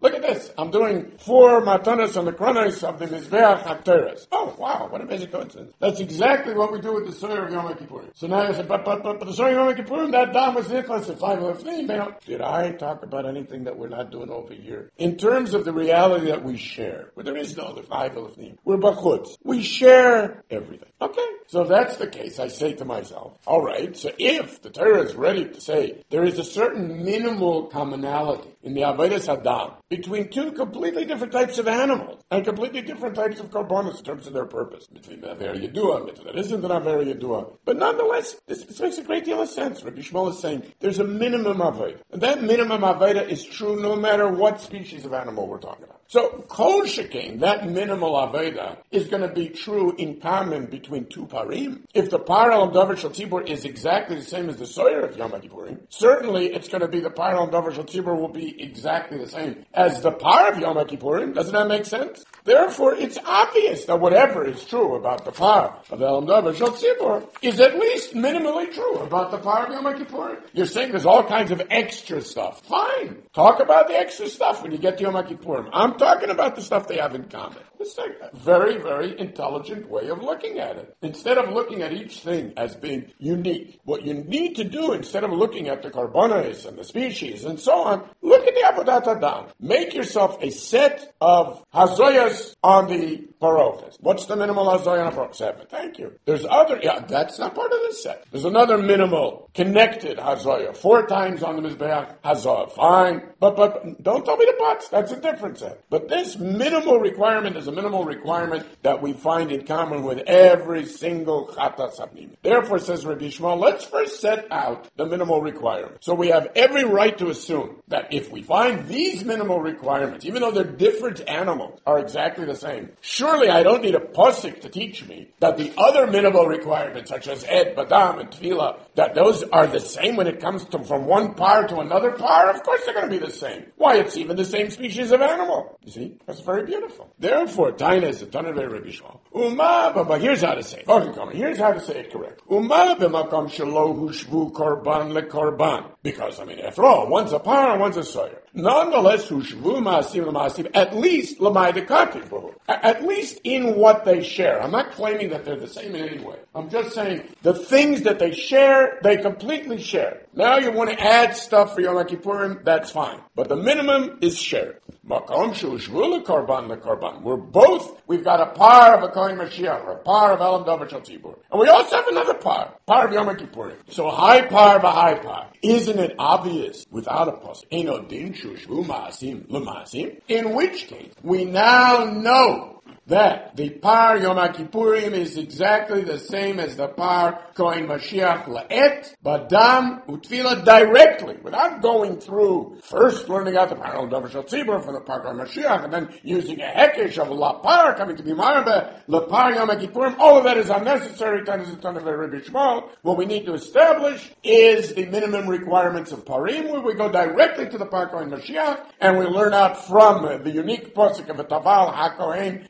Look at this. I'm doing 4 matanas on the chronos of the Mizbeach HaTeres. Oh, wow, what a amazing coincidence. That's exactly what we do with the Soyer of Yom Kippurim. So now you say, but the Soyer of Yom Kippurim, that dam was nichlas at 5 of Did I talk about anything that we're not doing over here? In terms of the reality that we share, where there is no other 5 of we're bachutz. We share everything. Okay? So if that's the case, I say to myself, all right, so if the Torah is ready to say there is a certain minimal commonality in the Avodas Hadam between 2 completely different types of animals and completely different types of korbanos in terms of their purpose, between the Aver Yedua, between that isn't an Aver Yedua. But nonetheless, this makes a great deal of sense. Rabbi Shmuel is saying there's a minimum Aveda. And that minimum Aveda is true no matter what species of animal we're talking about. So, Kol Shekain, that minimal Aveda, is going to be true in common between 2 parim. If the par al davar shel tzibur is exactly the same as the soyer of Yom Kippurim, certainly it's going to be the par al davar shel tzibur will be exactly the same as the par of Yom Kippurim. Doesn't that make sense? Therefore, it's obvious that whatever is true about the par of El Davar Shel Tzibur is at least minimally true about the par of Yom Kippurim. You're saying there's all kinds of extra stuff. Fine. Talk about the extra stuff when you get to Yom Kippurim. I'm talking about the stuff they have in common. It's a very, very intelligent way of looking at it. Instead of looking at each thing as being unique, what you need to do, instead of looking at the korbanos and the species and so on, look at the Avodat Hadam. Make yourself a set of hazoyas on the parochas. What's the minimal hazoyah on a paroch? 7. Thank you. There's other, that's not part of this set. There's another minimal connected hazoyah. 4 times on the Mizbeach hazoyah. Fine. But don't tell me the buts. That's a different set. But this minimal requirement is a minimal requirement that we find in common with every single chatas habnim. Therefore, says Rabbi Shmuel, let's first set out the minimal requirement. So we have every right to assume that if we find these minimal requirements, even though they're different animals, are exactly the same, surely I don't need a posik to teach me that the other minimal requirements, such as ed, badam, and tefillah, that those are the same when it comes to from one par to another par. Of course they're going to be the same. Why, it's even the same species of animal. You see? That's very beautiful. Therefore, Taina is the Tanah of Rabbi Shmuel. But here's how to say it. Here's how to say it correct. Uma b'makom shelo hushvu korban lekorban. Because, after all, one's a par and one's a soyer. Nonetheless, hushvu ma'asim l'ma'asim, at least l'mai dekati, at least in what they share. I'm not claiming that they're the same in any way. I'm just saying the things that they share, they completely share. Now you want to add stuff for Yom Kippurim, that's fine. But the minimum is shared. Makom shushvu lekorban lekorban. We've got a par of a Kohen Mashiach, or a par of Elam Davar Shel Tzibur. And we also have another par of Yom Kippurim. So high par v'high par. Isn't it obvious without a pasuk? Eino din shushvu ma'asim l'ma'asim. In which case, we now know that the par Yom Kippurim is exactly the same as the par Kohen Mashiach la'et, badam, utfila directly, without going through first learning out the par Elam Davar Shel Tzibur for the par Kohen Mashiach, and then using a hekesh of la par coming to be marbe, la par Yom Kippurim. All of that is unnecessary. Rabbi Shmuel. What we need to establish is the minimum requirements of parim, where we go directly to the par Kohen Mashiach, and we learn out from the unique pasuk of a taval hakohen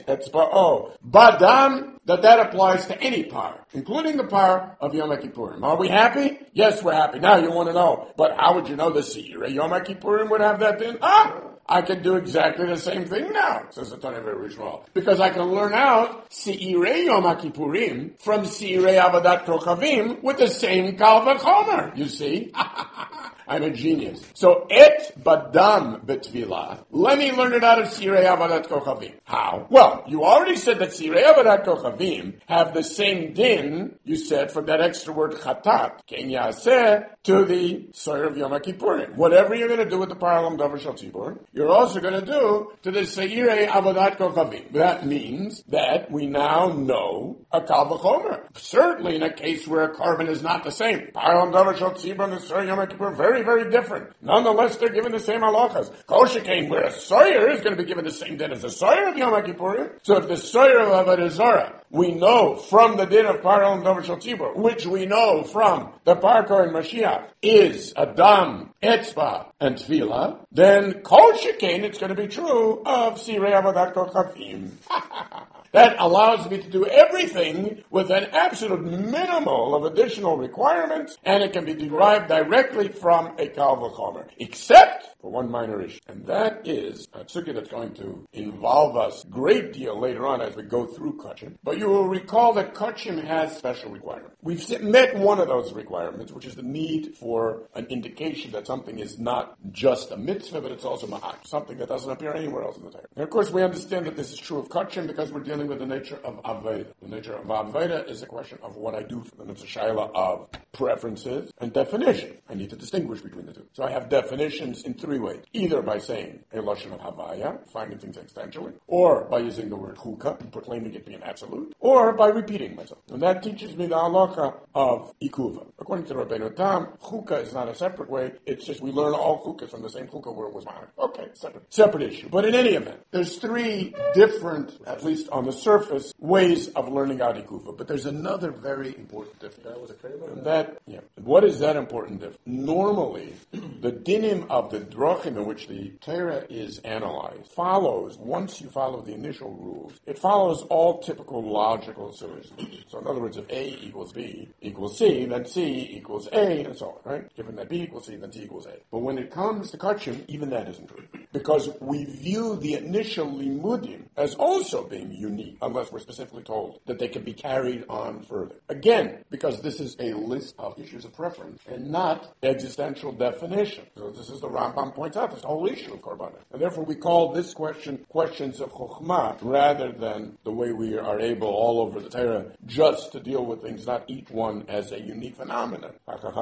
etzba'o badam, that applies to any par, including the par of Yom Kippurim. Are we happy? Yes, we're happy. Now you want to know, but how would you know the Seirei Yom Kippurim would have that then? I can do exactly the same thing now, says the Tanna Rabbi Shmuel, because I can learn out Seirei Yom Kippurim from Seirei Avodat Kochavim with the same Kal V'chomer. You see? I'm a genius. So, et badam betvilah. Let me learn it out of Sirei Avodat Kochavim. How? Well, you already said that Sirei Avodat Kochavim have the same din, you said, from that extra word chatat, ken yaseh, to the Soyer of Yom Kippurim. Whatever you're going to do with the par Elam Davar Shel Tzibur, you're also going to do to the Sirei Avodat Kochavim. That means that we now know a Kal V'chomer. Certainly in a case where a carbon is not the same. Par Elam Davar Shel Tzibur and the Soyer Yom Kippur, very, very different. Nonetheless, they're given the same halachas. Kol shekain, where a soyer is going to be given the same din as a soyer of Yom Kippurim. So if the soyer of Avodah Zarah, we know from the din of par Elam Davar Shel Tzibur, which we know from the par Kohen Mashiach, is Adam, Etzba, and Tefillah, then Kol shekain, it's going to be true of Sirei Avodat Kochavim. that allows me to do everything with an absolute minimal of additional requirements, and it can be derived directly from a Kal V'chomer, except for one minor issue, and that is a sugya that's going to involve us a great deal later on as we go through Kachim. But you will recall that Kachim has special requirements. We've met one of those requirements, which is the need for an indication that something is not just a mitzvah, but it's also ma'ak, something that doesn't appear anywhere else in the Torah. And of course, we understand that this is true of Kachim because we're dealing with the nature of Aveda. The nature of Aveda is a question of what I do for them. It's a shaila of preferences and definition. I need to distinguish between the two. So I have definitions in three ways. Either by saying a lashon of Havaya, finding things existentially, or by using the word chukah, proclaiming it being absolute, or by repeating myself. And that teaches me the halacha of ikuva. According to Rabbeinu Tam, chukah is not a separate way. It's just we learn all chukas from the same chukah where it was ma'ar. Okay, separate issue. But in any event, there's three different, at least on the surface, ways of learning out ikuva. But there's another very important difference. What is that important difference? Normally, the dinim of the drachim in which the Torah is analyzed follows, once you follow the initial rules, it follows all typical logical solutions. So in other words, if A equals B equals C, then C equals A, and so on, right? Given that B equals C, then C equals A. But when it comes to Kachim, even that isn't true. Because we view the initial limudim as also being unique, unless we're specifically told that they can be carried on further. Again, because this is a list of issues of preference and not existential definition. So this is the Rambam points out, this whole issue of Korbanot. And therefore we call this question questions of Chokhmah, rather than the way we are able all over the Torah just to deal with things, not each one as a unique phenomenon.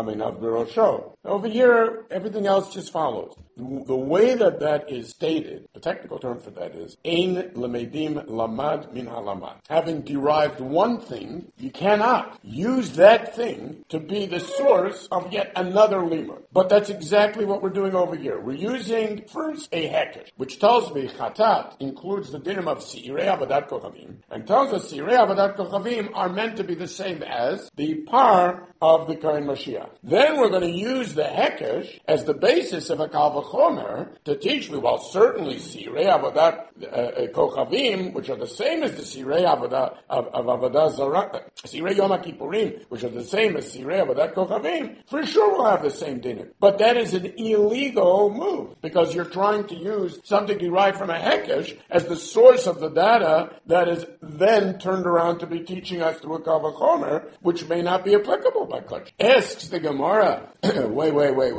Over here, everything else just follows. The way that is stated, the technical term for that is Ein lemedim lamad min halamad. Having derived one thing, you cannot use that thing to be the source of yet another limud. But that's exactly what we're doing over here. We're using first a hekesh, which tells me chatat includes the dinim of Seirei Avodat Kochavim, and tells us Seirei Avodat Kochavim are meant to be the same as the par of the Kohen Mashiach. Then we're going to use the hekesh as the basis of a Kal V'chomer to teach me, well, certainly Seirei Avodat Kochavim, which are the same as the Seirei Avodat of Avodah Zarah, Seirei Yom HaKippurim, which are the same as Seirei Avodat Kochavim, for sure we'll have the same dinim. But that is an illegal move, because you're trying to use something derived from a hekesh as the source of the data that is then turned around to be teaching us through a Kal V'chomer, which may not be applicable by Kach. Asks the Gemara, wait.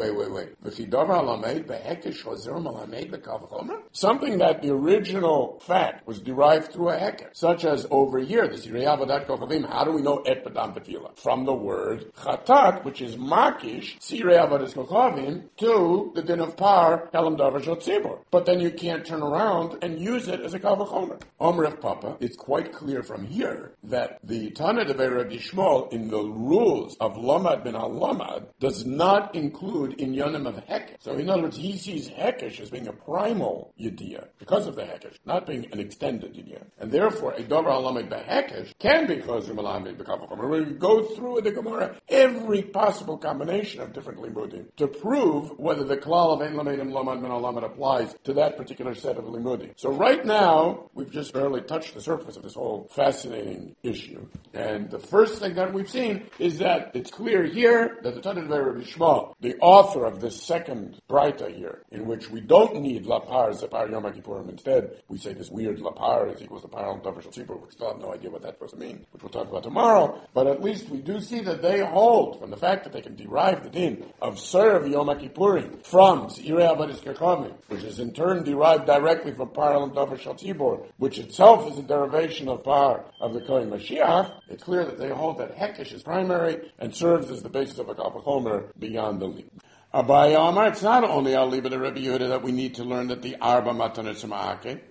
Something that the original fact was derived through a hekesh, such as over here, the Seirei Avodat Kochavim. How do we know et padam tefillah? From the word chatat, which is makish, Seirei Avodat Kochavim, to the din of par, helam davar shel tzibur. But then you can't turn around and use it as a Kal V'chomer. Omrech Papa, it's quite clear from here that the Tana Devei Rabbi Shmuel in the rules of Lamad ben Lamad does not include inyanim of hekesh. So in other words, he sees hekesh as being a primal yediyah because of the hekesh, not being an extended yediyah. And therefore, a davar halamed behekesh can be chazir malamed b'Kal V'chomer. We go through in the Gemara every possible combination of different limudim to prove whether the klal of ein lamedim lamad ben lamad applies to that particular set of limudim. So right now, we've just barely touched the surface of this whole fascinating issue. And the first thing that we've seen is that it's clear here that the Tana Devei Rabbi Shmuel, the author of this second Braita here, in which we don't need lapar zepar Yom HaKippurim, instead we say this weird lapar is equals the par al davar shel tzibur. We still have no idea what that's supposed to mean, which we'll talk about tomorrow. But at least we do see that they hold from the fact that they can derive the din of serve Yom HaKippurim from Seirei Avodat Kochavim, which is in turn derived directly from par al davar shel tzibur, which itself is a derivation of par of the Kohen Mashiach. It's clear that they hold that hekesh is primary and serves as the basis of a Kal V'chomer beyond the leap. Abaye Amar, it's not only al liba the Rabbi Yehuda that we need to learn that the arba matanot ma'ake,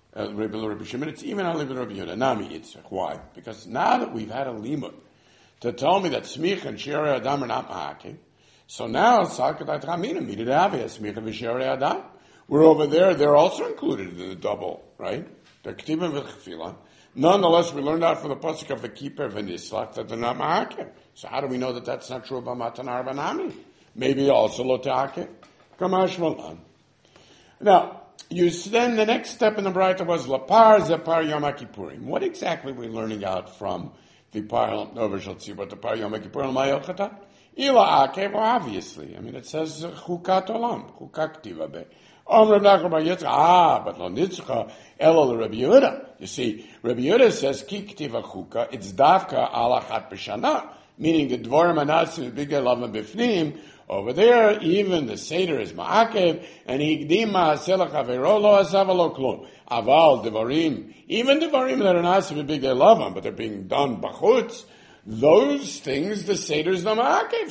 Rabbi Shimon, it's even al liba the Rabbi Yehuda. Nami Yitzchak. Why? Because now that we've had a limud to tell me that smich and shirei adam are not ma'ake, so now sarkadat ramina needed to have a smich and shirei adam. We're over there; they're also included in the double, right? They're k'tivim v'chefila. Nonetheless, we learned out from the pasuk of the keeper v'nislach that they're not ma'ake. So how do we know that that's not true about matan arba nami? Maybe also lo ta'ake. Kamash malan. Now, then the next step in the Braita was Lapar Zepar Yom Kippurim. What exactly are we learning out from the Par Over Shel Tzibur, the Par Yom Kippurim Mayochata? Ila Akev, obviously. I mean, it says Chukat Olam, Chukat Ktiva Be. But lo nitzcha elo Rabbi Yehuda. You see, Rabbi Yehuda says ki ktiva chuka. It's davka alachat b'shana, meaning the dvorim anasim bigay lavan bifnim. Over there, even the seder is ma'akev, and higdim ma'aseh l'chavero lo asav lo klum. Aval devarim, even devarim that are nasim bigay lavan, but they're being done b'chutz. Those things, the Seder's the ma'akev.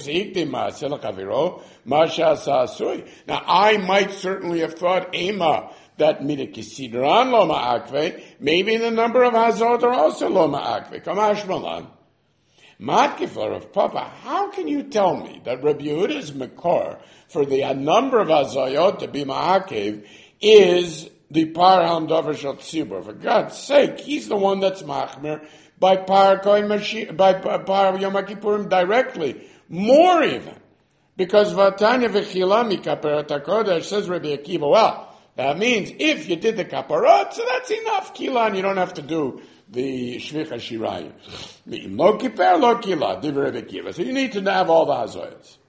Now, I might certainly have thought, Ema, that midakisidran lo ma'akve, maybe the number of hazot are also lo ma'akve. Kamash malan. Matkifler of Papa, how can you tell me that Rabbi Yehuda's makor for the number of hazayot to be ma'akev is the par hamdavar shel tzibur? For God's sake, he's the one that's machmer by Par Kohen Mashiach, by Par Yom Kippurim directly. More even. Because Vatanya v'chila mi kaparat HaKodesh, says Rabbi Akiva, well, that means if you did the kaparot, so that's enough kila, and you don't have to do the shvicha shirayim. Lo kiper, lo kila, div Rabbi Akiva. So you need to have all the hazoyas.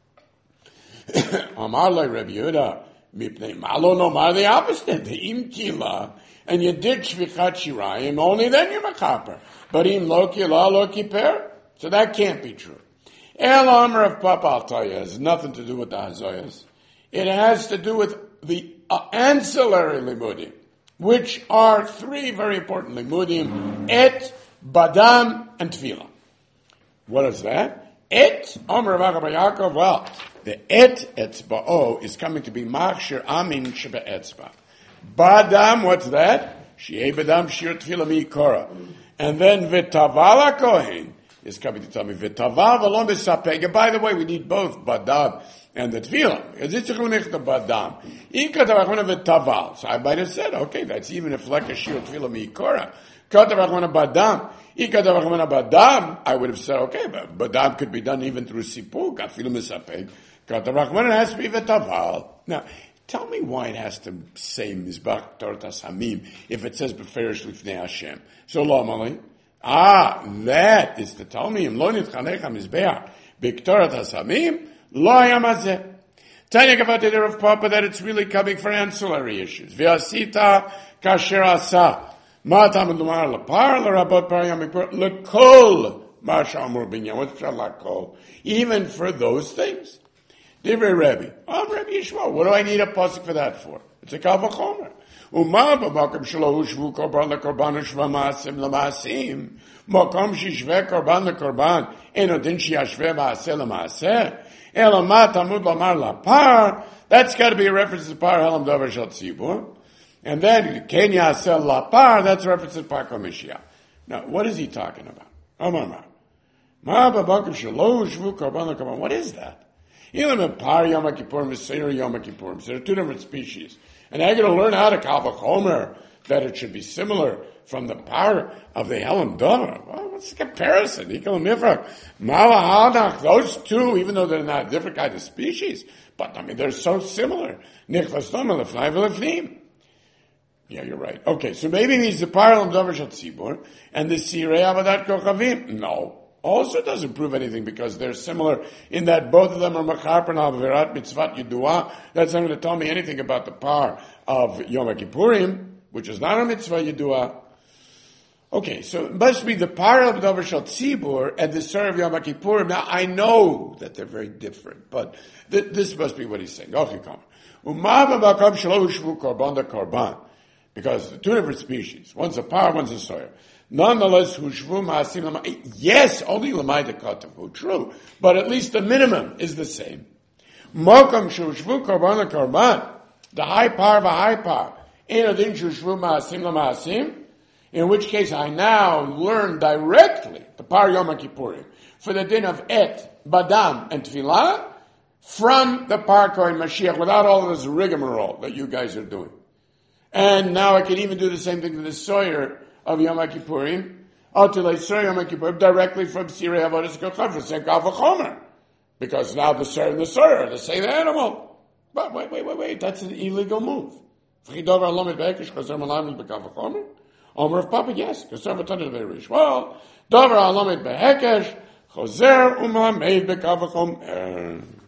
Amar le Rabbi Yehuda, mipnei malo nomar, the opposite, the im kila, and you did shvichat shirayim, only then you're makaper. But im lo kila lo kiper, so that can't be true. El Amr of Papa, I'll tell you, has nothing to do with the hazoyas. It has to do with the ancillary limudim, which are three very important limudim: et, badam, and tefillah. What is that? Et, Amr of Yaakov. Well, the et etzba'o is coming to be machshir amin sheba etzba. Badam, what's that? Shi'ei badam shir tefillah mi'ikora. And then v'tavala kohen is coming to tell me v'taval v'lo misapeg. And by the way, we need both badam and the tefillah. Badam. V'taval. So I might have said, okay, that's even if like a shir tefillah mi'ikora. Badam. Badam. I would have said, okay, but badam could be done even through sipuk. Afilu misapeg. It has to be v'taval. Now, tell me why it has to say Mizbach Tortas Hamim if it says Beferish Lifnei Hashem. So lo amali. That is to tell me, Lo nitchanecha Mizbeach B'Tortas Hamim Lo Yamazeh. Tanya Gavati there of Papa that it's really coming for ancillary issues. V'asita kasher asa Matam Lumar Lapar L'Rabot Par Yom Kippur L'Kol Masha Amur Binyan. What's L'Kol? Even for those things. Divrei Rebbe. Rebbe Yishmael. What do I need a pasuk for that for? It's a kal v'chomer. Uma b'makom shelo hushvu korban lekorban u'shva ma'asim l'ma'asim. Makom shishve korban lekorban eno din sheyashve ma'aseh l'ma'aseh. Elo ma tamud lamar lapar. That's got to be a reference to par helam davar shel tzibur. And then ken yaseh lapar. That's a reference to par kol Mashiach. Now, what is he talking about? Amar ma b'makom shelo hushvu korban lekorban. What is that? Par Yom Kippurim is Seder Yom Kippurim. So they're two different species. And I'm going to learn how to kal v'chomer that it should be similar from the par of the Helam Davar. Well, what's the comparison? Those two, even though they're not different kind of species, but I mean, they're so similar. Yeah, you're right. Okay, so maybe it means the par Helam Davar shel tzibur and the Sirei Avodat Kochavim. No. Also doesn't prove anything because they're similar in that both of them are Mecharper and Averat Mitzvat Yedua. That's not going to tell me anything about the par of Yom Kippurim, which is not a Mitzvah Yedua. Okay, so it must be the par of Davar Shel Tzibur and the Sar of Yom Kippurim. Now, I know that they're very different, but this must be what he's saying. Okay, come. Because they're two different species. One's a par, one's a Sar. Nonetheless, yes, only l'mayda katavu, true, but at least the minimum is the same. Mokam shushvu korban korban, the high par of a high par, enodin shushvu ma'asim l'ma'asim, in which case I now learn directly the par Yom Kippurim for the din of et, badam, and tefillah from the par Kohen Mashiach without all of this rigmarole that you guys are doing. And now I can even do the same thing to the Sawyer of Yom Kippurim, until I say Yom Kippurim directly from Sirei Avodas Kochavim, saying kal v'chomer, because now the Sir and the Sir are the same animal. But wait, that's an illegal move. V'chidover alamed be'ekesh chaser malamed b'kavachomer. Omer of Papa, yes, chaser v'tani v'erish. Well, dover alamed be'ekesh chaser umalamed b'kavachomer.